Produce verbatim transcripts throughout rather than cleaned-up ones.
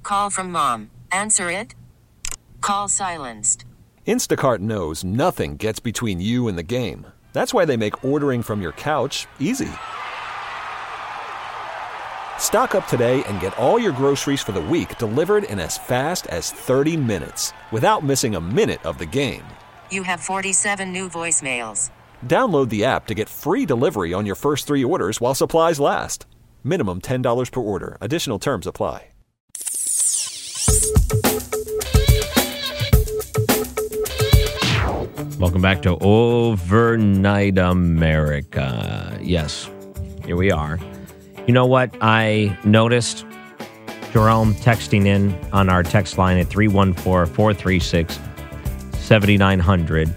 call from mom. Answer it. Call silenced. Instacart knows nothing gets between you and the game. That's why they make ordering from your couch easy. Stock up today and get all your groceries for the week delivered in as fast as thirty minutes without missing a minute of the game. You have forty-seven new voicemails. Download the app to get free delivery on your first three orders while supplies last. Minimum ten dollars per order. Additional terms apply. Welcome back to Overnight America. Yes, here we are. You know what I noticed? Jerome texting in on our text line at three one four, four three six, seven nine zero zero.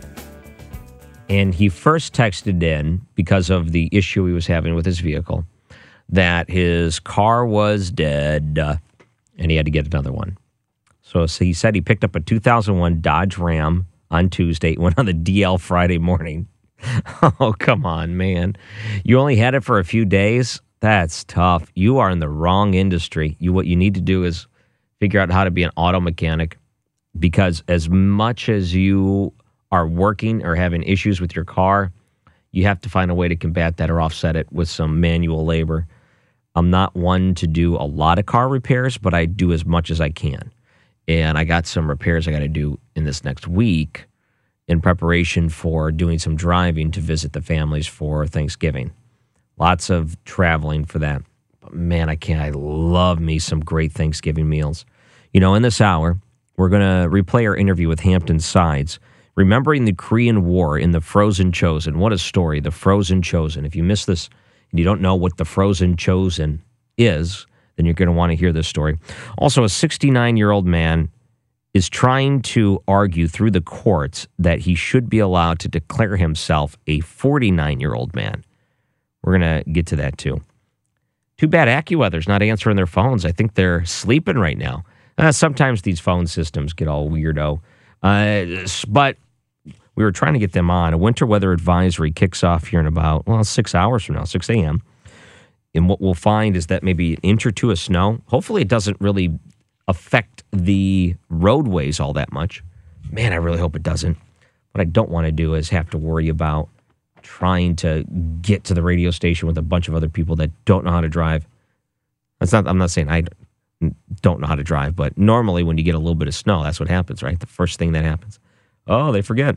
And he first texted in because of the issue he was having with his vehicle, that his car was dead uh, and he had to get another one. So, so he said he picked up a two thousand one Dodge Ram on Tuesday, went on the D L Friday morning. Oh, come on, man. You only had it for a few days? That's tough. You are in the wrong industry. You What you need to do is figure out how to be an auto mechanic, because as much as you are working or having issues with your car, you have to find a way to combat that or offset it with some manual labor. I'm not one to do a lot of car repairs, but I do as much as I can. And I got some repairs I got to do in this next week in preparation for doing some driving to visit the families for Thanksgiving. Lots of traveling for that. But man, I can't. I love me some great Thanksgiving meals. You know, in this hour, we're going to replay our interview with Hampton Sides, remembering the Korean War in The Frozen Chosen. What a story, The Frozen Chosen. If you missed this and you don't know what The Frozen Chosen is, then you're going to want to hear this story. Also, a sixty-nine-year-old man is trying to argue through the courts that he should be allowed to declare himself a forty-nine-year-old man. We're going to get to that, too. Too bad AccuWeather's not answering their phones. I think they're sleeping right now. Uh, sometimes these phone systems get all weirdo. Uh, but we were trying to get them on. A winter weather advisory kicks off here in about, well, six hours from now, six a.m., and what we'll find is that maybe an inch or two of snow. Hopefully it doesn't really affect the roadways all that much. Man, I really hope it doesn't. What I don't want to do is have to worry about trying to get to the radio station with a bunch of other people that don't know how to drive. That's not. I'm not saying I don't know how to drive, but normally when you get a little bit of snow, that's what happens, right? The first thing that happens. Oh, they forget.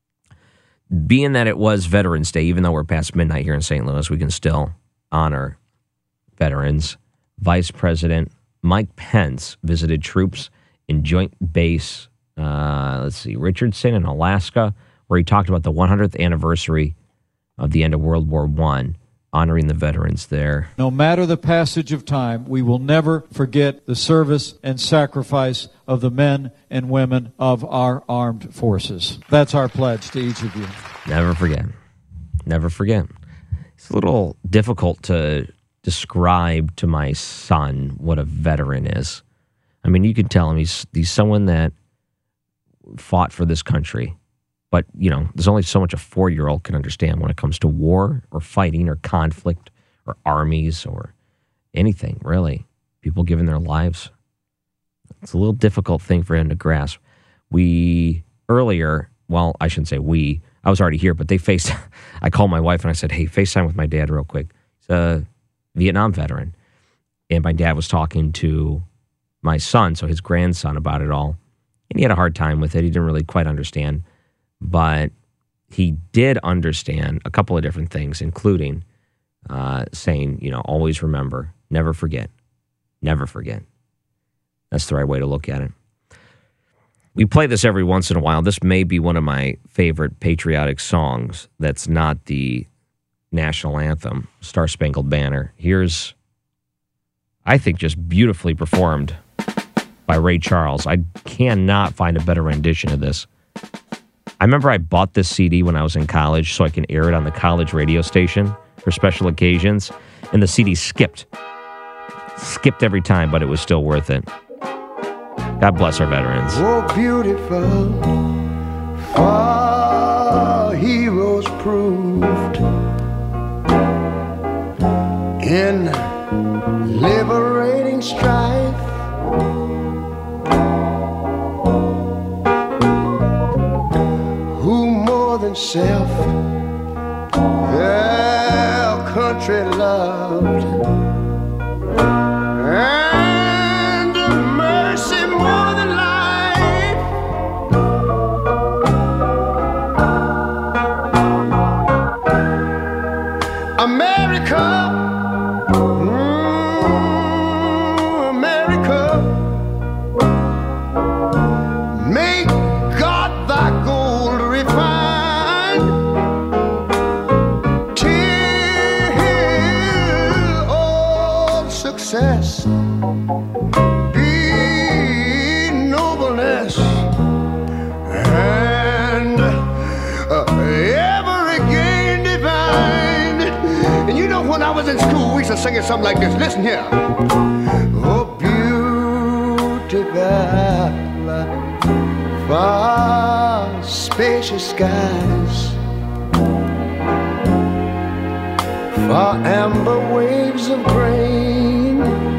Being that it was Veterans Day, even though we're past midnight here in Saint Louis, we can still honor veterans. Vice President Mike Pence visited troops in Joint Base, uh, let's see, Richardson in Alaska, where he talked about the one hundredth anniversary of the end of World War One, honoring the veterans there. No matter the passage of time, we will never forget the service and sacrifice of the men and women of our armed forces. That's our pledge to each of you. Never forget. Never forget. It's a little difficult to describe to my son what a veteran is. I mean, you can tell him he's, he's someone that fought for this country. But, you know, there's only so much a four-year-old can understand when it comes to war or fighting or conflict or armies or anything, really. People giving their lives. It's a little difficult thing for him to grasp. We, earlier, well, I shouldn't say we. I was already here, but they faced, I called my wife and I said, hey, FaceTime with my dad real quick. He's a Vietnam veteran. And my dad was talking to my son, so his grandson, about it all. And he had a hard time with it. He didn't really quite understand. But he did understand a couple of different things, including uh, saying, you know, always remember, never forget, never forget. That's the right way to look at it. We play this every once in a while. This may be one of my favorite patriotic songs that's not the national anthem, Star Spangled Banner. Here's, I think, just beautifully performed by Ray Charles. I cannot find a better rendition of this. I remember I bought this C D when I was in college so I can air it on the college radio station for special occasions, and the C D skipped. Skipped every time, but it was still worth it. God bless our veterans. Oh, beautiful, for heroes proved in liberating strife. himself. Yeah, country loved. And mercy more than life. America, mm, America, make God thy gold refined till all success be nobleness and uh, ever again divine. And you know, when I was in school, we used to sing something like this. Listen here. Oh, beautiful, far spacious skies, far amber waves of grain,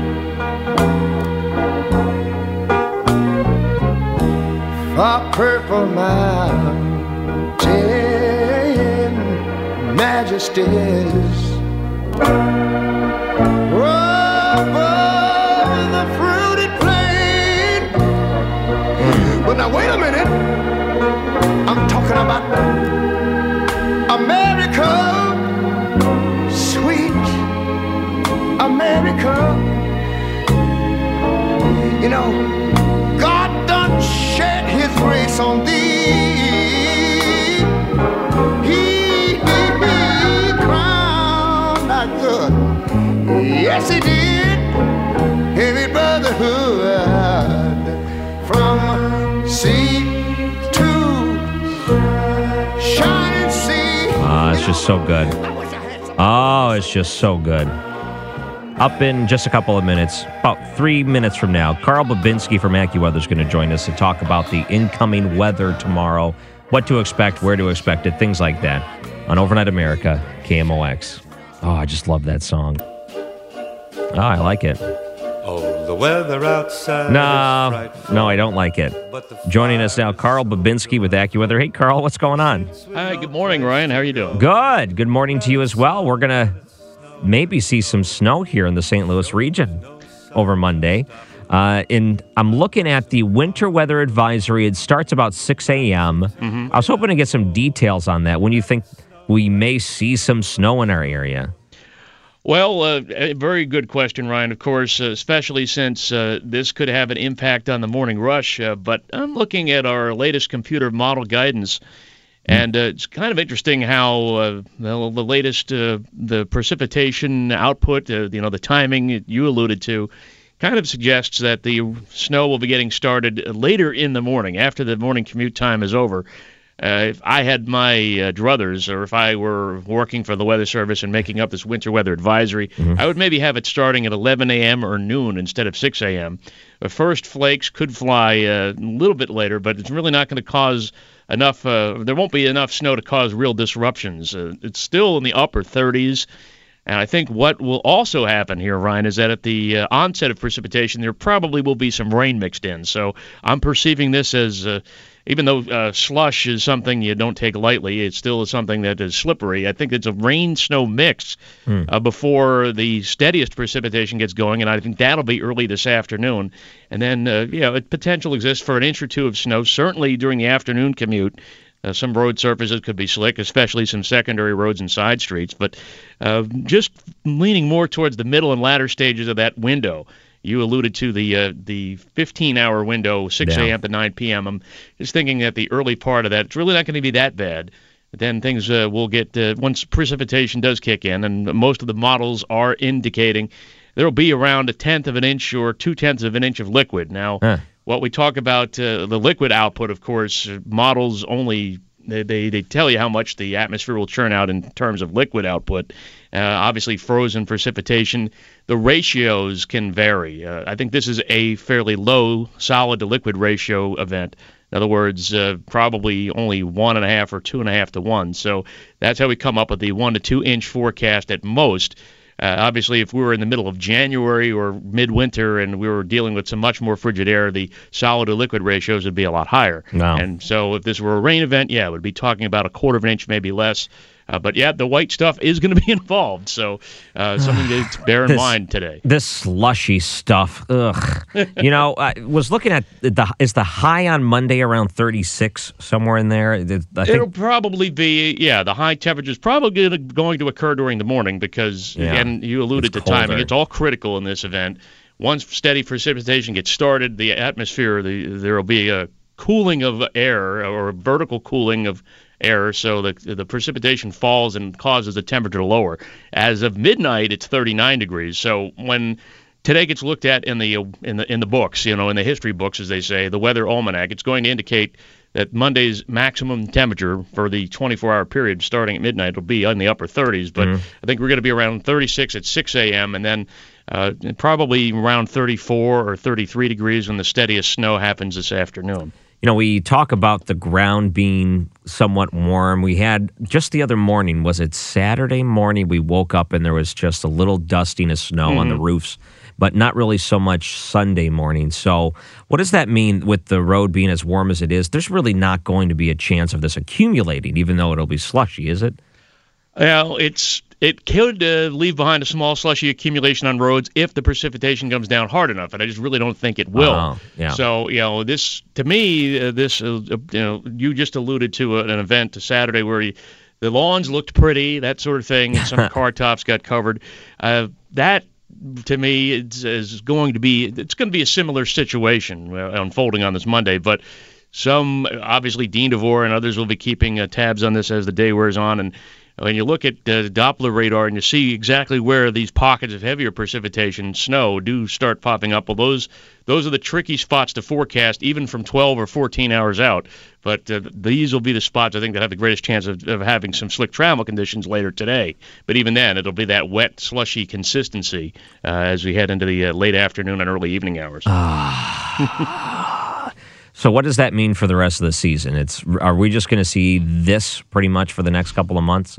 far purple mountain majesties, above the fruited plain. But now wait a minute, I'm talking about America, sweet America. You know, God done shed his grace on thee. He, he, he crowned thy good. Yes, he did. Heavy brotherhood from sea to shining sea. Ah, it's just so good. Oh, it's just so good. Up in just a couple of minutes, about three minutes from now, Carl Babinski from AccuWeather is going to join us to talk about the incoming weather tomorrow, what to expect, where to expect it, things like that, on Overnight America, K M O X. Oh, I just love that song. Oh, I like it. Oh, the weather outside. No, no, I don't like it. Joining us now, Carl Babinski with AccuWeather. Hey, Carl, what's going on? Hi, good morning, Ryan. How are you doing? Good. Good morning to you as well. We're going to maybe see some snow here in the Saint Louis region over Monday. Uh, and I'm looking at the winter weather advisory. It starts about six a.m. Mm-hmm. I was hoping to get some details on that. When you think we may see some snow in our area? Well, uh, a very good question, Ryan, of course, uh, especially since uh, this could have an impact on the morning rush. Uh, but I'm looking at our latest computer model guidance, and uh, it's kind of interesting how uh, well, the latest, uh, the precipitation output, uh, you know, the timing you alluded to, kind of suggests that the snow will be getting started later in the morning, after the morning commute time is over. Uh, if I had my uh, druthers, or if I were working for the Weather Service and making up this winter weather advisory, mm-hmm. I would maybe have it starting at eleven a.m. or noon instead of six a.m. The first flakes could fly uh, a little bit later, but it's really not going to cause enough, uh, there won't be enough snow to cause real disruptions. Uh, it's still in the upper thirties. And I think what will also happen here, Ryan, is that at the uh, onset of precipitation, there probably will be some rain mixed in. So I'm perceiving this as, uh, even though uh, slush is something you don't take lightly, it still is something that is slippery. I think it's a rain-snow mix hmm. uh, before the steadiest precipitation gets going, and I think that'll be early this afternoon. And then, uh, you know, potential exists for an inch or two of snow, certainly during the afternoon commute. Uh, some road surfaces could be slick, especially some secondary roads and side streets. But uh, just leaning more towards the middle and latter stages of that window. You alluded to the uh, the fifteen-hour window, six a.m. to nine p.m. I'm just thinking that the early part of that, it's really not going to be that bad. But then things uh, will get, uh, once precipitation does kick in, and most of the models are indicating there will be around a tenth of an inch or two-tenths of an inch of liquid. Now, huh. What we talk about, uh, the liquid output, of course, models only, they, they, they tell you how much the atmosphere will churn out in terms of liquid output. Uh, obviously, frozen precipitation, the ratios can vary. Uh, I think this is a fairly low solid-to-liquid ratio event. In other words, uh, probably only one and a half or two and a half to one. So that's how we come up with the one to two inch forecast at most. Uh, obviously, if we were in the middle of January or midwinter and we were dealing with some much more frigid air, the solid to liquid ratios would be a lot higher. Wow. And so if this were a rain event, yeah, we'd be talking about a quarter of an inch, maybe less. Uh, but, yeah, the white stuff is going to be involved, so uh, something to bear in this, mind today. This slushy stuff, ugh. You know, I was looking at, the is the high on Monday around thirty-six, somewhere in there? I think, It'll probably be, yeah, the high temperature is probably gonna, going to occur during the morning because, Yeah. again, you alluded It's to timing. colder. It's all critical in this event. Once steady precipitation gets started, the atmosphere, the, there will be a cooling of air or a vertical cooling of air, so the the precipitation falls and causes the temperature to lower. As of midnight, it's thirty-nine degrees. So when today gets looked at in the in the in the books, you know, in the history books, as they say, the weather almanac, it's going to indicate that Monday's maximum temperature for the twenty-four hour period starting at midnight will be in the upper thirties. But Mm-hmm. I think we're going to be around thirty-six at six a.m. and then uh, probably around thirty-four or thirty-three degrees when the steadiest snow happens this afternoon. You know, we talk about the ground being somewhat warm. We had just the other morning, was it Saturday morning, we woke up and there was just a little dusting of snow mm-hmm. on the roofs, but not really so much Sunday morning. So what does that mean with the road being as warm as it is? There's really not going to be a chance of this accumulating, even though it'll be slushy, is it? Well, it's it could uh, leave behind a small slushy accumulation on roads if the precipitation comes down hard enough, and I just really don't think it will. Oh, yeah. So, you know, this to me, uh, this uh, you know, you just alluded to an event, a Saturday where you, the lawns looked pretty, that sort of thing, and some car tops got covered. Uh, that to me is, is going to be it's going to be a similar situation uh, unfolding on this Monday, but. Some, obviously, Dean DeVore and others will be keeping uh, tabs on this as the day wears on. And when you look at uh, Doppler radar and you see exactly where these pockets of heavier precipitation, snow, do start popping up, well, those those are the tricky spots to forecast, even from twelve or fourteen hours out. But uh, these will be the spots, I think, that have the greatest chance of, of having some slick travel conditions later today. But even then, it'll be that wet, slushy consistency uh, as we head into the uh, late afternoon and early evening hours. So what does that mean for the rest of the season? It's are we just going to see this pretty much for the next couple of months?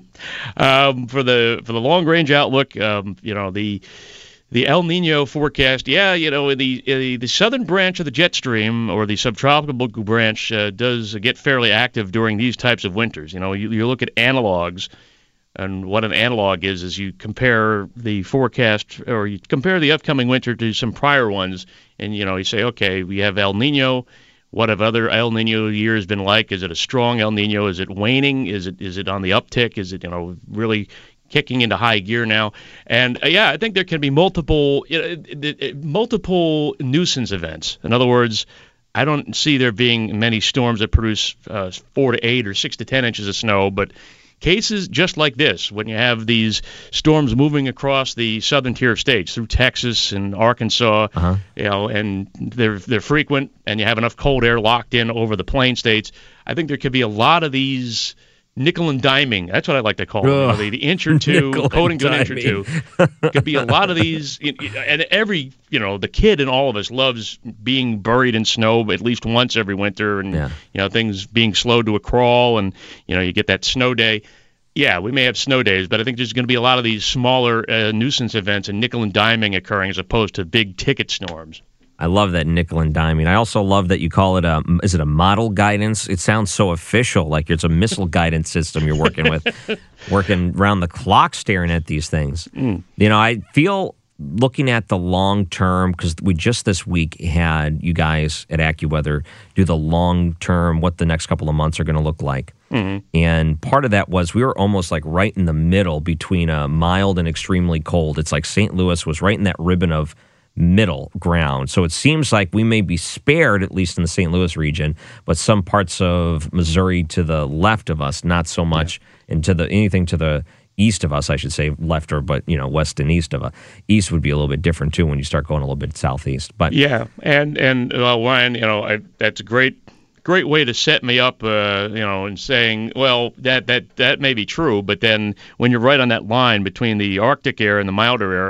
um, for the for the long range outlook, um, you know the the El Nino forecast. Yeah, you know the the, the southern branch of the jet stream or the subtropical branch uh, does get fairly active during these types of winters. You know, you, you look at analogs. And what an analog is, is you compare the forecast or you compare the upcoming winter to some prior ones. And, you know, you say, okay, we have El Nino. What have other El Nino years been like? Is it a strong El Nino? Is it waning? Is it is it on the uptick? Is it, you know, really kicking into high gear now? And, uh, yeah, I think there can be multiple, you know, it, it, it, multiple nuisance events. In other words, I don't see there being many storms that produce uh, four to eight or six to ten inches of snow, but cases just like this, when you have these storms moving across the southern tier of states through Texas and Arkansas, uh-huh. you know, and they're they're frequent, and you have enough cold air locked in over the plain states, I think there could be a lot of these nickel and diming. That's what I like to call them. You know, the, the inch or two, quoting to an inch or two. Could be a lot of these, and every, you know, the kid in all of us loves being buried in snow at least once every winter, and yeah. you know, things being slowed to a crawl, and you know, you get that snow day. Yeah, we may have snow days, but I think there's going to be a lot of these smaller uh, nuisance events and nickel and diming occurring as opposed to big ticket storms. I love that nickel and diming. I also love that you call it a, is it a model guidance? It sounds so official, like it's a missile guidance system you're working with, working around the clock staring at these things. Mm. You know, I feel looking at the long term, because we just this week had you guys at AccuWeather do the long term, what the next couple of months are going to look like. Mm-hmm. And part of that was we were almost like right in the middle between a mild and extremely cold. It's like Saint Louis was right in that ribbon of middle ground. So it seems like we may be spared, at least in the Saint Louis region, but some parts of Missouri to the left of us, not so much, yeah. and to the anything to the east of us, I should say, left or, but, you know, west and east of us. East would be a little bit different, too, when you start going a little bit southeast. But yeah, and, and uh, Ryan, you know, I, that's a great great way to set me up, uh, you know, and saying, well, that, that, that may be true, but then when you're right on that line between the Arctic air and the milder air,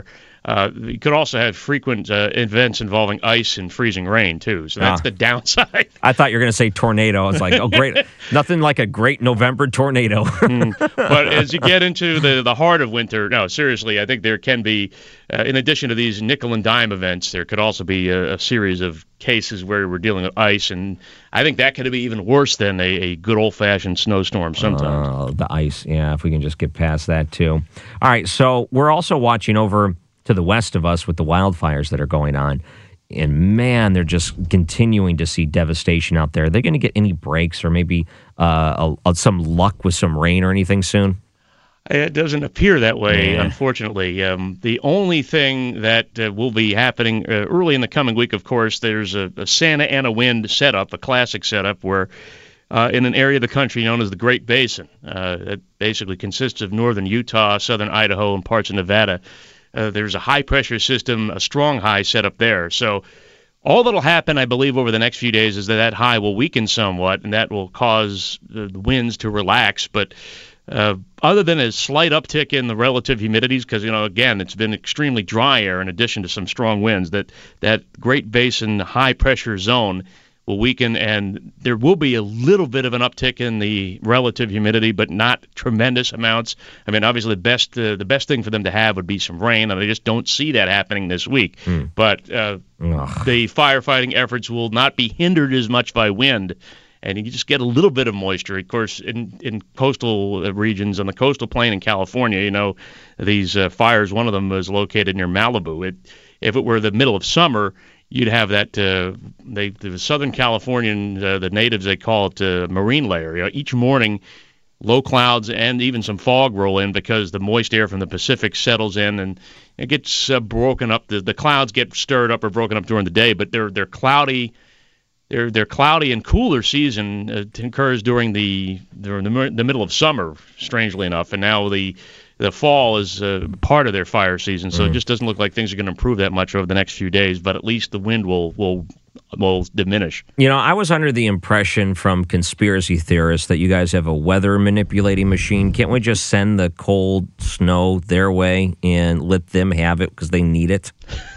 Uh, you could also have frequent uh, events involving ice and freezing rain, too. So that's Ah. the downside. I thought you were going to say tornado. I was like, oh, great. Nothing like a great November tornado. mm. But as you get into the, the heart of winter, no, seriously, I think there can be, uh, in addition to these nickel and dime events, there could also be a, a series of cases where we're dealing with ice, and I think that could be even worse than a, a good old-fashioned snowstorm sometimes. Oh, the ice. Yeah, if we can just get past that, too. All right, so we're also watching over to the west of us with the wildfires that are going on. And, man, they're just continuing to see devastation out there. Are they going to get any breaks or maybe uh, a, a, some luck with some rain or anything soon? It doesn't appear that way, Yeah. unfortunately. Um, the only thing that uh, will be happening uh, early in the coming week, of course, there's a, a Santa Ana wind setup, a classic setup, where uh, in an area of the country known as the Great Basin, uh, that basically consists of northern Utah, southern Idaho, and parts of Nevada, Uh, there's a high-pressure system, a strong high set up there. So all that will happen, I believe, over the next few days is that that high will weaken somewhat, and that will cause the winds to relax. But uh, other than a slight uptick in the relative humidities, because, you know, again, it's been extremely dry air in addition to some strong winds, that, that Great Basin high-pressure zone will weaken, and there will be a little bit of an uptick in the relative humidity, but not tremendous amounts. I mean, obviously, the best uh, the best thing for them to have would be some rain, and I just don't see that happening this week. Mm. But uh, the firefighting efforts will not be hindered as much by wind, and you just get a little bit of moisture. Of course, in, in coastal regions, on the coastal plain in California, you know, these uh, fires, one of them is located near Malibu. It, if it were the middle of summer, you'd have that, uh, they, the Southern Californian, uh, the natives, they call it uh, marine layer. You know, each morning, low clouds and even some fog roll in because the moist air from the Pacific settles in and it gets uh, broken up. The, the clouds get stirred up or broken up during the day, but they're they're cloudy. They're they're cloudy and cooler season uh, occurs during the during the, the middle of summer, strangely enough, and now the the fall is uh, part of their fire season, so mm. it just doesn't look like things are going to improve that much over the next few days. But at least the wind will will will diminish. You know, I was under the impression from conspiracy theorists that you guys have a weather manipulating machine. Can't we just send the cold snow their way and let them have it because they need it?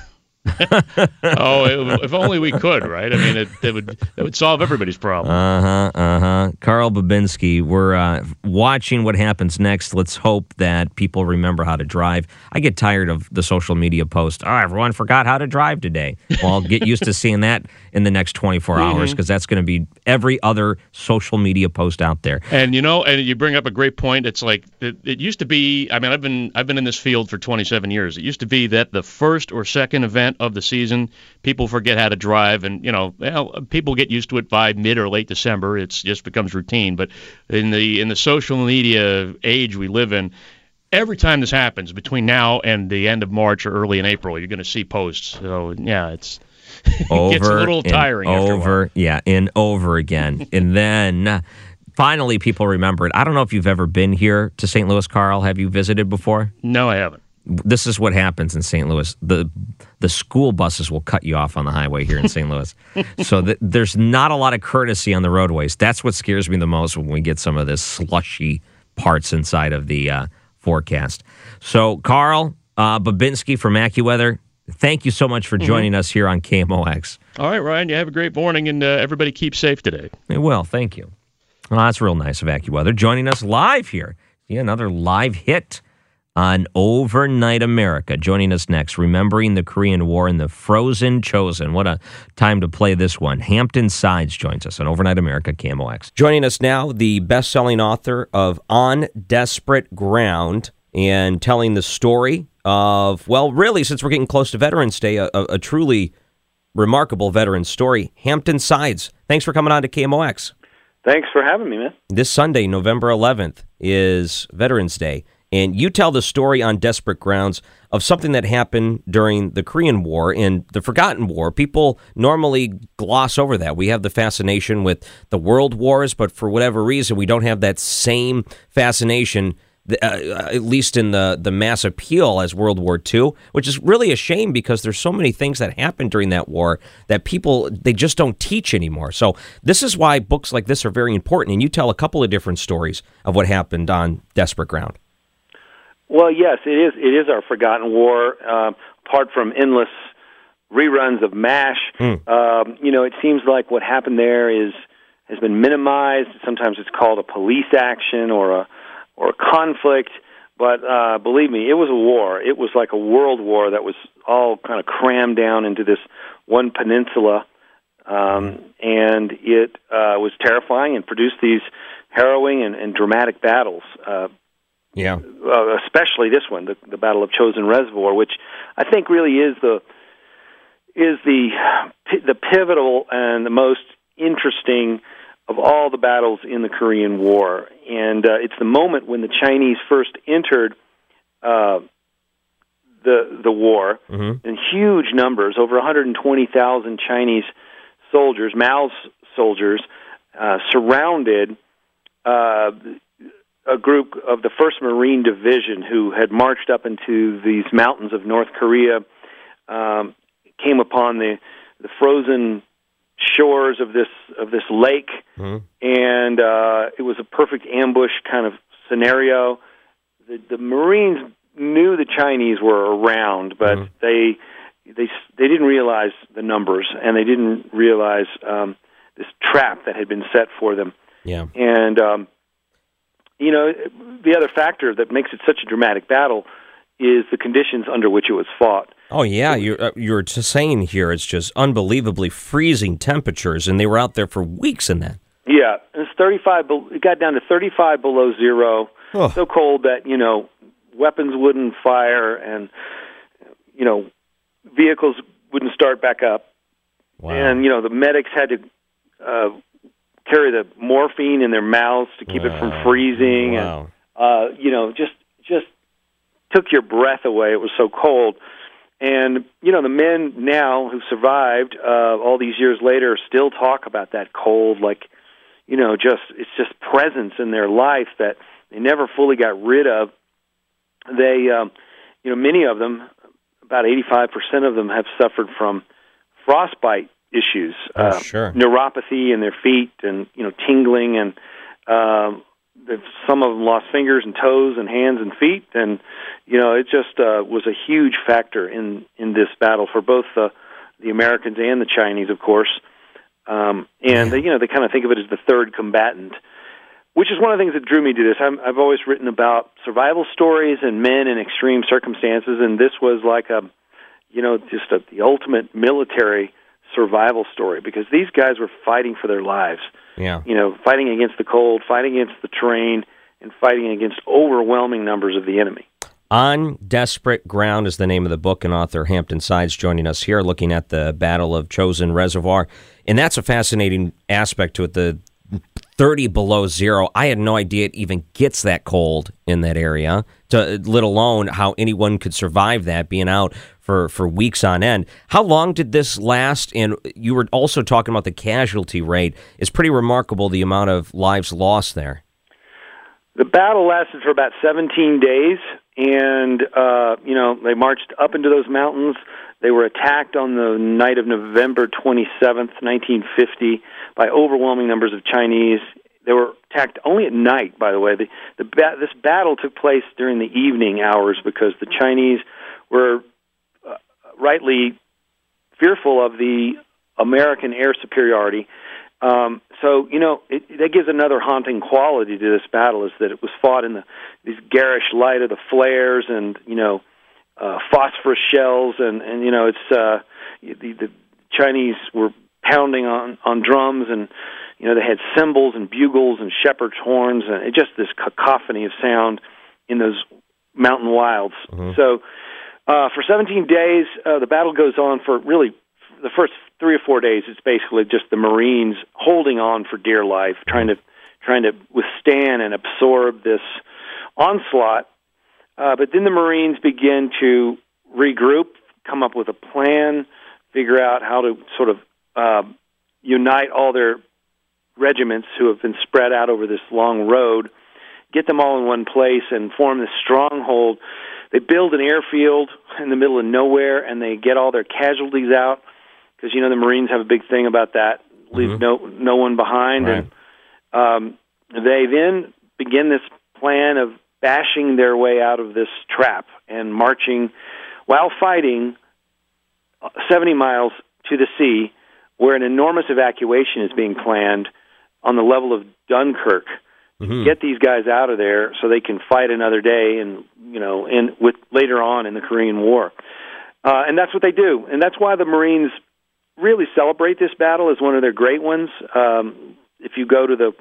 oh, if only we could, right? I mean, it, it would that would solve everybody's problem. Uh huh. Uh huh. Carl Babinski, we're uh, watching what happens next. Let's hope that people remember how to drive. I get tired of the social media post. Oh, everyone forgot how to drive today. Well, I'll get used to seeing that in the next twenty-four mm-hmm. hours because that's going to be every other social media post out there. And you know, and you bring up a great point. It's like it, it used to be. I mean, I've been I've been in this field for twenty-seven years. It used to be that the first or second event of the season, people forget how to drive, and you know, well, people get used to it by mid or late December. It just becomes routine. But in the in the social media age we live in, every time this happens between now and the end of March or early in April, you're going to see posts. So yeah, it's it over gets a little tiring. And after over, a while. yeah, and over again, and then. Finally, people remember it. I don't know if you've ever been here to Saint Louis, Carl. Have you visited before? No, I haven't. This is what happens in Saint Louis. The the school buses will cut you off on the highway here in Saint Louis. So th- there's not a lot of courtesy on the roadways. That's what scares me the most when we get some of this slushy parts inside of the uh, forecast. So, Carl uh, Babinski from AccuWeather, thank you so much for joining mm-hmm. us here on K M O X. All right, Ryan, you have a great morning, and uh, everybody keep safe today. I will. Thank you. Well, that's real nice of AccuWeather joining us live here. Yeah, another live hit on Overnight America. Joining us next, remembering the Korean War and the Frozen Chosen. What a time to play this one. Hampton Sides joins us on Overnight America, K M O X. Joining us now, the best-selling author of On Desperate Ground and telling the story of, well, really, since we're getting close to Veterans Day, a, a, a truly remarkable veteran story. Hampton Sides, thanks for coming on to K M O X. Thanks for having me, man. This Sunday, November eleventh, is Veterans Day, and you tell the story on Desperate Grounds of something that happened during the Korean War and the Forgotten War. People normally gloss over that. We have the fascination with the world wars, but for whatever reason, we don't have that same fascination, uh, at least in the, the mass appeal as World War Two, which is really a shame because there's so many things that happened during that war that people, they just don't teach anymore. So this is why books like this are very important, and you tell a couple of different stories of what happened on Desperate Ground. Well, yes, it is. It is our forgotten war. Um, apart from endless reruns of MASH, Mm. um, you know, it seems like what happened there is has been minimized. Sometimes it's called a police action or a or a conflict. But uh, believe me, it was a war. It was like a world war that was all kind of crammed down into this one peninsula, um, and it uh, was terrifying and produced these harrowing and, and dramatic battles. Uh, Yeah. uh, especially this one, the, the Battle of Chosin Reservoir, which I think really is the is the the pivotal and the most interesting of all the battles in the Korean War. And uh, it's the moment when the Chinese first entered uh, the the war Mm-hmm. in huge numbers, over one hundred twenty thousand Chinese soldiers, Mao's soldiers, uh, surrounded uh, a group of the first Marine Division who had marched up into these mountains of North Korea, um, came upon the, the frozen shores of this of this lake, Mm-hmm. and uh, it was a perfect ambush kind of scenario. The, the Marines knew the Chinese were around, but Mm-hmm. they they they didn't realize the numbers, and they didn't realize um, this trap that had been set for them. Yeah. And um, you know, the other factor that makes it such a dramatic battle is the conditions under which it was fought. Oh, yeah, you're, uh, you're just saying here it's just unbelievably freezing temperatures, and they were out there for weeks in that. Yeah, it's thirty-five. be- It got down to thirty-five below zero. Oh. So cold that you know weapons wouldn't fire, and you know vehicles wouldn't start back up. Wow. And you know the medics had to uh, carry the morphine in their mouths to keep it from Wow. freezing. Wow. And uh, you know, just just took your breath away. It was so cold. And you know, the men now who survived uh, all these years later still talk about that cold, like you know, just it's just presence in their life that they never fully got rid of. They, um, you know, many of them, about eighty-five percent of them, have suffered from frostbite issues, Oh, uh, sure. neuropathy in their feet, and you know, tingling, and um, they've- some of them lost fingers and toes and hands and feet, and you know, it just uh, was a huge factor in in this battle for both the the Americans and the Chinese, of course. Um, and they, you know, they kind of think of it as the third combatant, which is one of the things that drew me to this. I'm, I've always written about survival stories and men in extreme circumstances, and this was like a, you know, just a, the ultimate military survival story, because these guys were fighting for their lives. Yeah. You know, fighting against the cold, fighting against the terrain, and fighting against overwhelming numbers of the enemy. On Desperate Ground is the name of the book, and author Hampton Sides joining us here, looking at the Battle of Chosin Reservoir. And that's a fascinating aspect to it, the thirty below zero. I had no idea it even gets that cold in that area, to, let alone how anyone could survive that, being out for, for weeks on end. How long did this last? And you were also talking about the casualty rate. It's pretty remarkable, the amount of lives lost there. The battle lasted for about seventeen days, and, uh, you know, they marched up into those mountains. They were attacked on the night of November twenty-seventh, nineteen fifty, by overwhelming numbers of Chinese. They were attacked only at night, by the way. The, the ba- this battle took place during the evening hours because the Chinese were uh, rightly fearful of the American air superiority. Um, so, you know, it, that gives another haunting quality to this battle, is that it was fought in the these garish light of the flares and, you know, uh, phosphorus shells, and, and you know, it's uh, the, the Chinese were pounding on, on drums, and, you know, they had cymbals and bugles and shepherd's horns, and it just this cacophony of sound in those mountain wilds. Mm-hmm. So uh, for seventeen days, uh, the battle goes on for really the first three or four days. It's basically just the Marines holding on for dear life, trying to trying to withstand and absorb this onslaught. Uh, but then the Marines begin to regroup, come up with a plan, figure out how to sort of uh, unite all their regiments who have been spread out over this long road, get them all in one place, and form this stronghold. They build an airfield in the middle of nowhere, and they get all their casualties out, because, you know, the Marines have a big thing about that, leave Mm-hmm. no no one behind. Right. And um, they then begin this plan of bashing their way out of this trap and marching while fighting seventy miles to the sea, where an enormous evacuation is being planned on the level of Dunkirk. Mm-hmm. Get these guys out of there so they can fight another day, and you know, in with later on in the Korean War, uh, and that's what they do, and that's why the Marines really celebrate this battle as one of their great ones. Um, if you go to the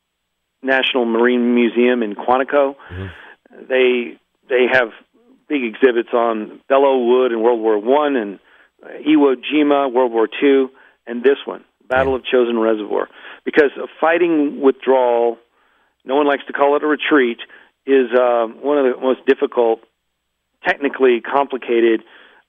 National Marine Museum in Quantico, mm-hmm. they they have big exhibits on Belleau Wood in World War One and Iwo Jima World War Two, and this one, Battle yeah. of Chosin Reservoir, because a fighting withdrawal. No one likes to call it a retreat, is uh, one of the most difficult, technically complicated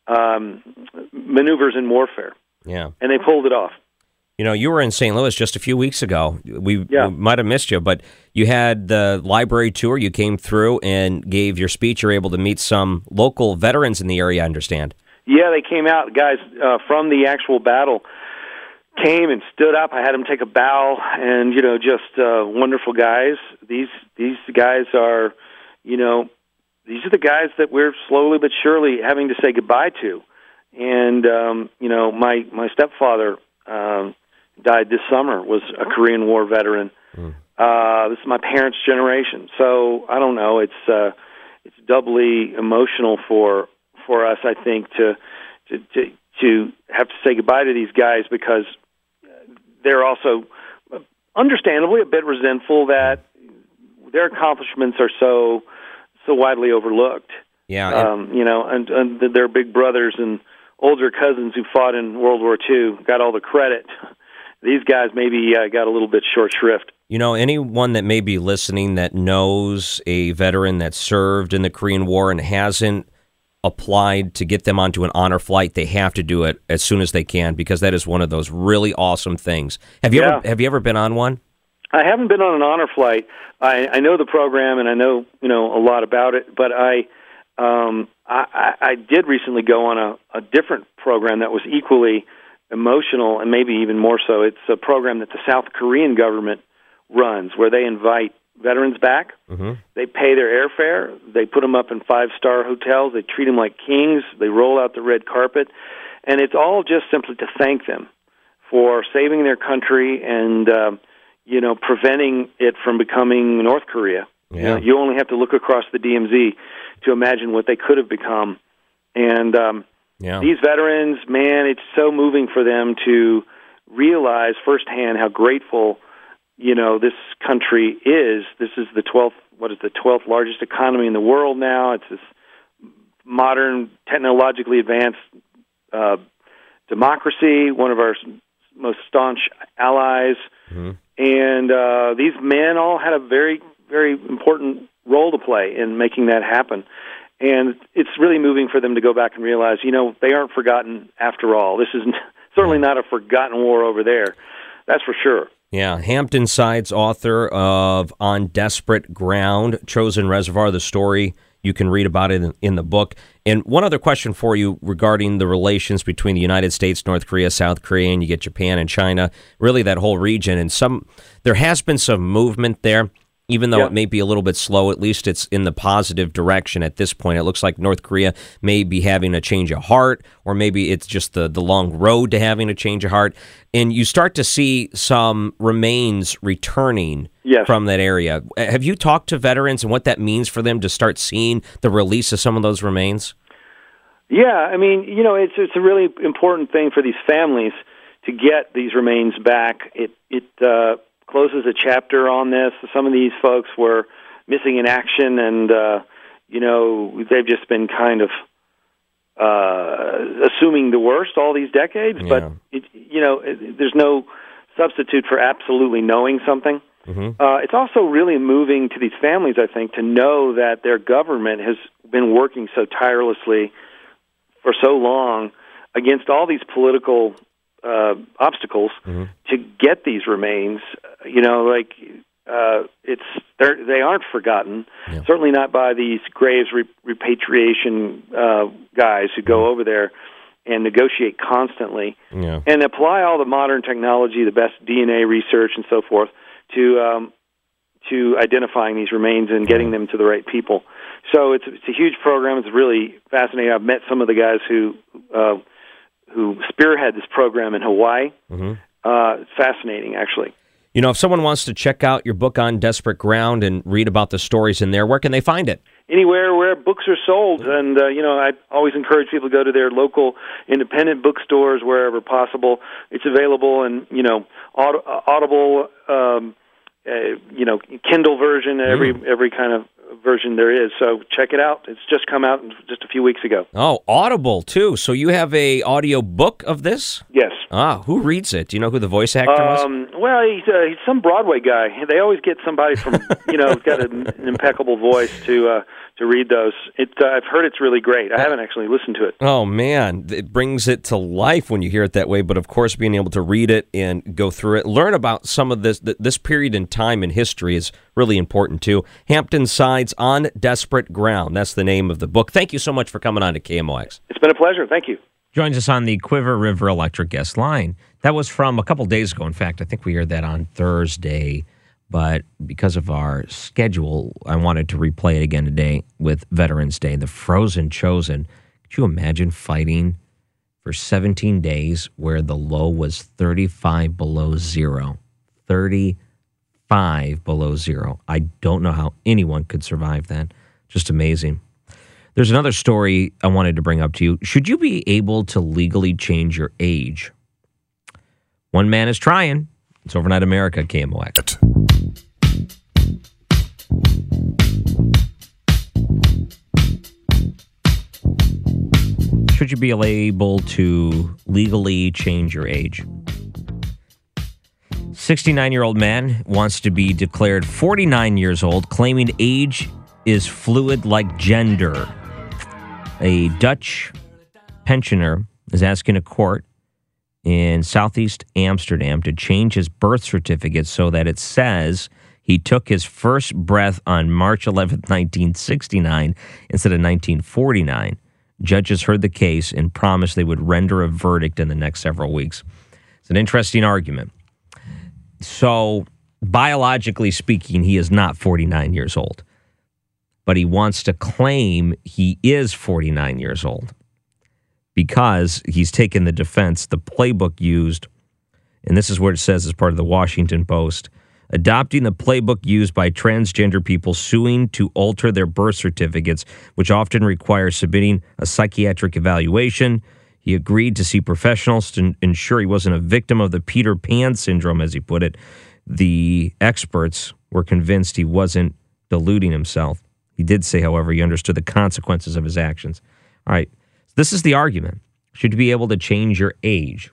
um, maneuvers in warfare. Yeah. And they pulled it off. You know, you were in Saint Louis just a few weeks ago. We, yeah. we might have missed you, but you had the library tour. You came through and gave your speech. You're able to meet some local veterans in the area, I understand. Yeah, they came out, guys uh, from the actual battle. Came and stood up. I had them take a bow, and you know, just uh, wonderful guys. These these guys are, you know, these are the guys that we're slowly but surely having to say goodbye to. And um, you know, my my stepfather um, died this summer. Was a Korean War veteran. Mm. Uh, this is my parents' generation, so I don't know. It's uh, it's doubly emotional for for us, I think, to to to, to have to say goodbye to these guys because they're also understandably a bit resentful that their accomplishments are so so widely overlooked. Yeah, um, you know, and, and their big brothers and older cousins who fought in World War Two got all the credit. These guys maybe uh, got a little bit short shrift. You know, anyone that may be listening that knows a veteran that served in the Korean War and hasn't applied to get them onto an honor flight, they have to do it as soon as they can because that is one of those really awesome things. Have you yeah. ever have you ever been on one? I haven't been on an honor flight. I, I know the program and I know you know a lot about it, but I um, I, I did recently go on a, a different program that was equally emotional and maybe even more so. It's a program that the South Korean government runs where they invite veterans back. Mm-hmm. They pay their airfare. They put them up in five-star hotels. They treat them like kings. They roll out the red carpet. And it's all just simply to thank them for saving their country and, uh, you know, preventing it from becoming North Korea. Yeah. You know, you only have to look across the D M Z to imagine what they could have become. And um, yeah. these veterans, man, it's so moving for them to realize firsthand how grateful you know, this country is. This is the twelfth, what is the twelfth largest economy in the world now. It's this modern, technologically advanced uh, democracy, one of our most staunch allies. Mm-hmm. And uh, these men all had a very, very important role to play in making that happen. And it's really moving for them to go back and realize, you know, they aren't forgotten after all. This is certainly not a forgotten war over there. That's for sure. Yeah, Hampton Sides, author of On Desperate Ground, Chosin Reservoir, the story. You can read about it in, in the book. And one other question for you regarding the relations between the United States, North Korea, South Korea, and you get Japan and China, really that whole region. And some there has been some movement there. Even though yeah. it may be a little bit slow, at least it's in the positive direction at this point. It looks like North Korea may be having a change of heart, or maybe it's just the, the long road to having a change of heart. And you start to see some remains returning yes. from that area. Have you talked to veterans and what that means for them to start seeing the release of some of those remains? Yeah, I mean, you know, it's it's a really important thing for these families to get these remains back. It it uh, closes a chapter on this. Some of these folks were missing in action, and uh, you know, they've just been kind of uh, assuming the worst all these decades. Yeah. But it, you know, it, there's no substitute for absolutely knowing something. Mm-hmm. Uh, it's also really moving to these families, I think, to know that their government has been working so tirelessly for so long against all these political uh, obstacles mm-hmm. to get these remains. You know, like uh, it's they're, they aren't forgotten. Yeah. Certainly not by these Graves re- repatriation uh, guys who go mm-hmm. over there and negotiate constantly yeah. and apply all the modern technology, the best D N A research, and so forth to um, to identifying these remains and getting them to the right people. So it's it's a huge program. It's really fascinating. I've met some of the guys who uh, who spearhead this program in Hawaii. Mm-hmm. Uh, it's fascinating, actually. You know, if someone wants to check out your book on Desperate Ground and read about the stories in there, where can they find it? Anywhere where books are sold. And, uh, you know, I always encourage people to go to their local independent bookstores wherever possible. It's available in, you know, aud- Audible, um, uh, you know, Kindle version, every mm. every kind of version there is. So check it out. It's just come out just a few weeks ago. Oh, Audible, too. So you have a audio book of this? Yes. Ah, who reads it? Do you know who the voice actor um, was? Well, he's, uh, he's some Broadway guy. They always get somebody from, you know, got an, an impeccable voice to uh, to read those. It, uh, I've heard it's really great. I haven't actually listened to it. Oh, man. It brings it to life when you hear it that way. But, of course, being able to read it and go through it, learn about some of this, this period in time in history is really important, too. Hampton Sides on Desperate Ground. That's the name of the book. Thank you so much for coming on to K M O X. It's been a pleasure. Thank you. Joins us on the Quiver River Electric guest line. That was from a couple days ago. In fact, I think we aired that on Thursday. But because of our schedule, I wanted to replay it again today with Veterans Day. The Frozen Chosen. Could you imagine fighting for seventeen days where the low was thirty-five below zero? thirty-five below zero. I don't know how anyone could survive that. Just amazing. There's another story I wanted to bring up to you. Should you be able to legally change your age? One man is trying. It's Overnight America, K M O X. Should you be able to legally change your age? sixty-nine-year-old man wants to be declared forty-nine years old, claiming age is fluid like gender. A Dutch pensioner is asking a court in Southeast Amsterdam to change his birth certificate so that it says he took his first breath on March eleventh, nineteen sixty-nine instead of nineteen forty-nine. Judges heard the case and promised they would render a verdict in the next several weeks. It's an interesting argument. So, biologically speaking, he is not forty-nine years old, but he wants to claim he is forty-nine years old because he's taken the defense, the playbook used, and this is what it says as part of the Washington Post, adopting the playbook used by transgender people suing to alter their birth certificates, which often require submitting a psychiatric evaluation. He agreed to see professionals to ensure he wasn't a victim of the Peter Pan syndrome, as he put it. The experts were convinced he wasn't deluding himself. He did say, however, he understood the consequences of his actions. All right, this is the argument. Should you be able to change your age?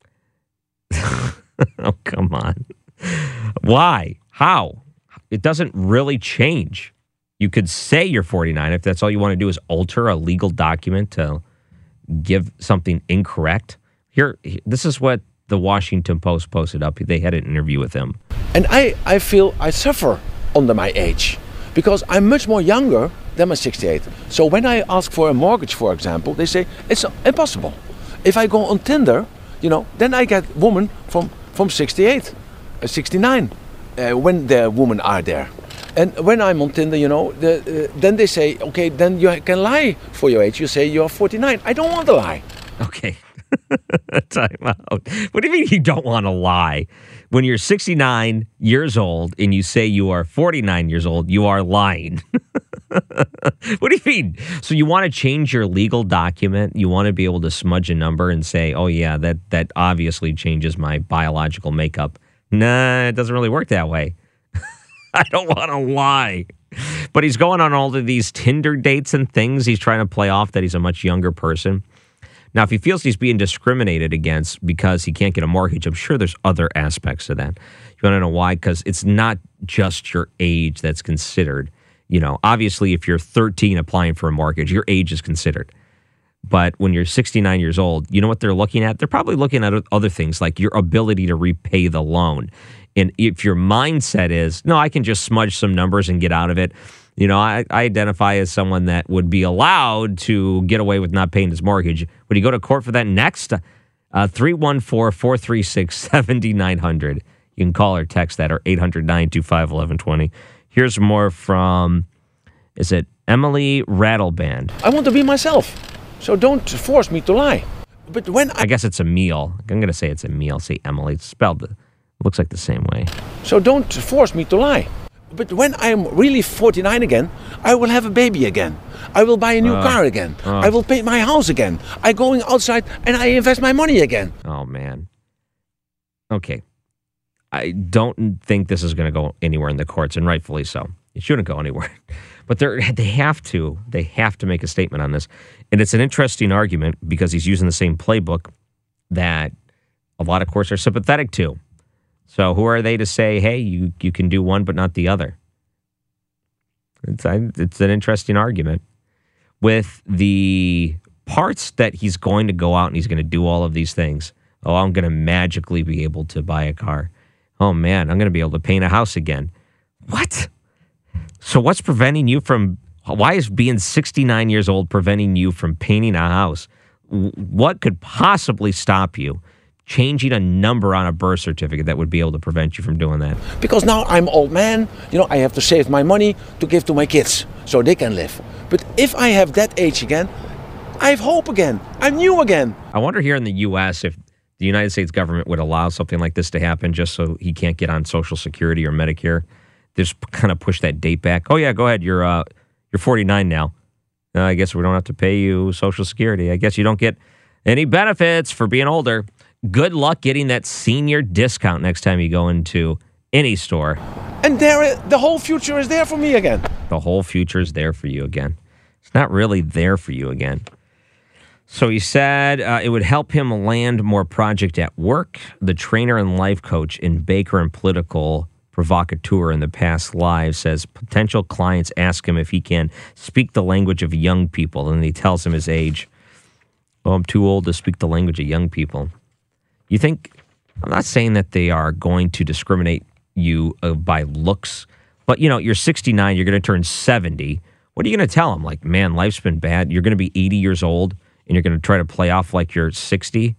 Oh, come on. Why? How? It doesn't really change. You could say you're forty-nine if that's all you want to do is alter a legal document to give something incorrect. Here, this is what the Washington Post posted up. They had an interview with him. And I, I feel I suffer under my age because I'm much more younger than my sixty-eight. So when I ask for a mortgage, for example, they say it's impossible. If I go on Tinder, you know, then I get women from, from sixty-eight, uh, sixty-nine, uh, when the women are there. And when I'm on Tinder, you know, the, uh, then they say, okay, then you can lie for your age. You say you're forty-nine. I don't want to lie. Okay. Time out. What do you mean you don't want to lie? When you're sixty-nine years old and you say you are forty-nine years old, you are lying. What do you mean? So you want to change your legal document? You want to be able to smudge a number and say, oh, yeah, that, that obviously changes my biological makeup. Nah, it doesn't really work that way. I don't want to lie. But he's going on all of these Tinder dates and things. He's trying to play off that he's a much younger person. Now, if he feels he's being discriminated against because he can't get a mortgage, I'm sure there's other aspects to that. You want to know why? Because it's not just your age that's considered. You know, obviously, if you're thirteen applying for a mortgage, your age is considered. But when you're sixty-nine years old, you know what they're looking at? They're probably looking at other things like your ability to repay the loan. And if your mindset is, no, I can just smudge some numbers and get out of it. You know, I, I identify as someone that would be allowed to get away with not paying his mortgage. Would he go to court for that next? Uh, three one four, four three six, seven nine zero zero. You can call or text that or eight hundred, nine two five, eleven twenty. Here's more from, is it Emily Rattleband? I want to be myself. So don't force me to lie. But when I, I guess it's a meal. I'm going to say it's a meal. Say Emily. It's spelled, it looks like the same way. So don't force me to lie. But when I'm really forty-nine again, I will have a baby again. I will buy a new Uh, car again. uh. I will paint my house again. I going outside and I invest my money again. Oh, man. Okay. I don't think this is going to go anywhere in the courts, and rightfully so. It shouldn't go anywhere. But they're, they have to. They have to make a statement on this. And it's an interesting argument because he's using the same playbook that a lot of courts are sympathetic to. So who are they to say, hey, you, you can do one but not the other? It's, it's an interesting argument. With the parts that he's going to go out and he's going to do all of these things. Oh, I'm going to magically be able to buy a car. Oh, man, I'm going to be able to paint a house again. What? So what's preventing you from, why is being sixty-nine years old preventing you from painting a house? What could possibly stop you changing a number on a birth certificate that would be able to prevent you from doing that? Because now I'm old man, you know, I have to save my money to give to my kids so they can live. But if I have that age again, I have hope again. I'm new again. I wonder here in the U S if the United States government would allow something like this to happen just so he can't get on Social Security or Medicare. Just kind of push that date back. Oh, yeah, go ahead. You're uh, you're forty-nine now. Uh, I guess we don't have to pay you Social Security. I guess you don't get any benefits for being older. Good luck getting that senior discount next time you go into any store. And there, the whole future is there for me again. The whole future is there for you again. It's not really there for you again. So he said uh, it would help him land more project at work. The trainer and life coach in Baker and Political Provocateur in the past live says potential clients ask him if he can speak the language of young people, and he tells them his age. Oh, I'm too old to speak the language of young people. You think, I'm not saying that they are going to discriminate you uh, by looks, but, you know, you're sixty-nine, you're going to turn seventy. What are you going to tell them? Like, man, life's been bad. You're going to be eighty years old, and you're going to try to play off like you're sixty?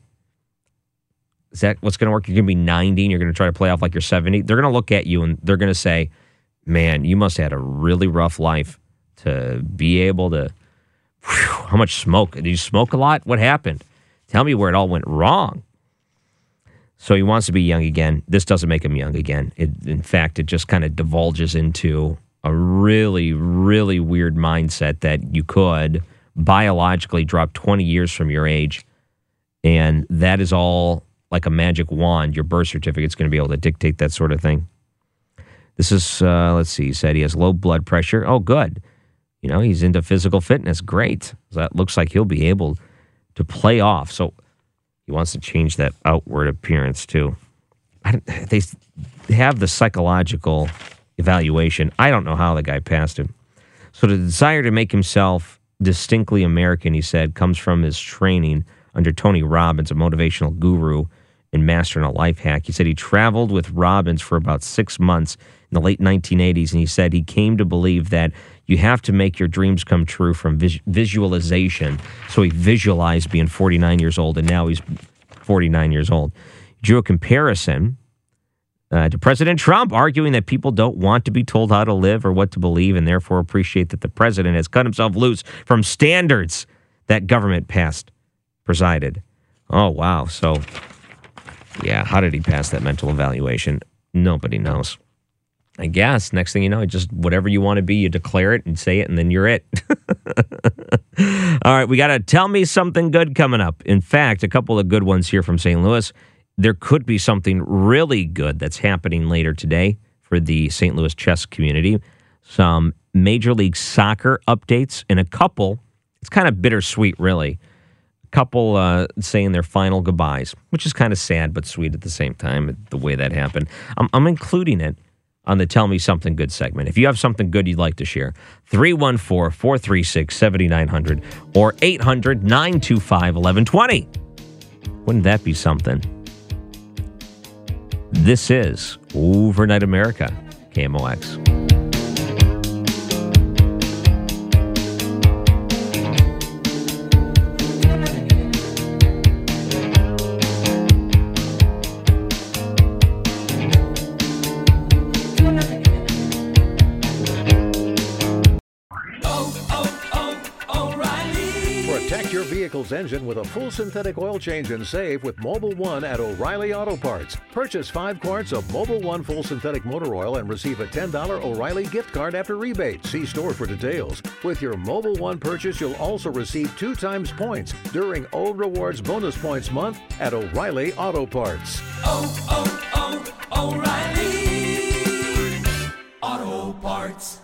Is that what's going to work? You're going to be ninety, and you're going to try to play off like you're seventy? They're going to look at you, and they're going to say, man, you must have had a really rough life to be able to, whew, how much smoke? Did you smoke a lot? What happened? Tell me where it all went wrong. So he wants to be young again. This doesn't make him young again. It, in fact, it just kind of divulges into a really, really weird mindset that you could biologically drop twenty years from your age, and that is all like a magic wand. Your birth certificate is going to be able to dictate that sort of thing. This is, uh, let's see, he said he has low blood pressure. Oh, good. You know, he's into physical fitness. Great. So that looks like he'll be able to play off. So he wants to change that outward appearance, too. I don't, they have the psychological evaluation. I don't know how the guy passed it. So the desire to make himself distinctly American, he said, comes from his training under Tony Robbins, a motivational guru and master in a life hack. He said he traveled with Robbins for about six months in the late nineteen eighties, and he said he came to believe that you have to make your dreams come true from vis- visualization. So he visualized being forty-nine years old, and now he's forty-nine years old. He drew a comparison uh, to President Trump, arguing that people don't want to be told how to live or what to believe, and therefore appreciate that the president has cut himself loose from standards that government passed, presided. Oh, wow. So, yeah, how did he pass that mental evaluation? Nobody knows. I guess next thing you know, just whatever you want to be, you declare it and say it, and then you're it. All right, we got a Tell Me Something Good coming up. In fact, a couple of good ones here from Saint Louis. There could be something really good that's happening later today for the Saint Louis chess community. Some Major League Soccer updates and a couple, it's kind of bittersweet, really. A couple uh, saying their final goodbyes, which is kind of sad but sweet at the same time, the way that happened. I'm, I'm including it on the Tell Me Something Good segment. If you have something good you'd like to share, three one four, four three six, seven nine zero zero or eight hundred, nine two five, one one two zero. Wouldn't that be something? This is Overnight America, K M O X. vehicle's engine with a full synthetic oil change and save with Mobil one at O'Reilly Auto Parts. Purchase five quarts of Mobil one full synthetic motor oil and receive a ten dollars O'Reilly gift card after rebate. See store for details. With your Mobil one purchase, you'll also receive two times points during O Rewards Bonus Points Month at O'Reilly Auto Parts. Oh, oh, oh, O'Reilly Auto Parts.